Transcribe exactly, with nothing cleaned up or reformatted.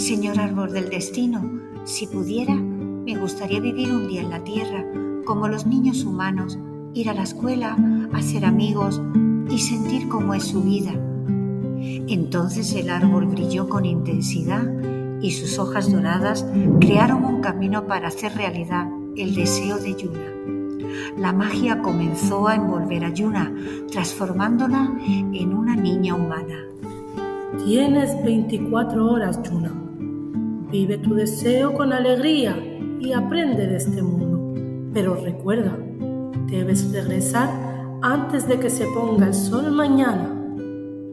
Señor árbol del destino, si pudiera, me gustaría vivir un día en la tierra, como los niños humanos, ir a la escuela, hacer amigos y sentir cómo es su vida. Entonces el árbol brilló con intensidad y sus hojas doradas crearon un camino para hacer realidad el deseo de Yuna. La magia comenzó a envolver a Yuna, transformándola en una niña humana. Tienes veinticuatro horas, Yuna. Vive tu deseo con alegría y aprende de este mundo. Pero recuerda, debes regresar antes de que se ponga el sol mañana.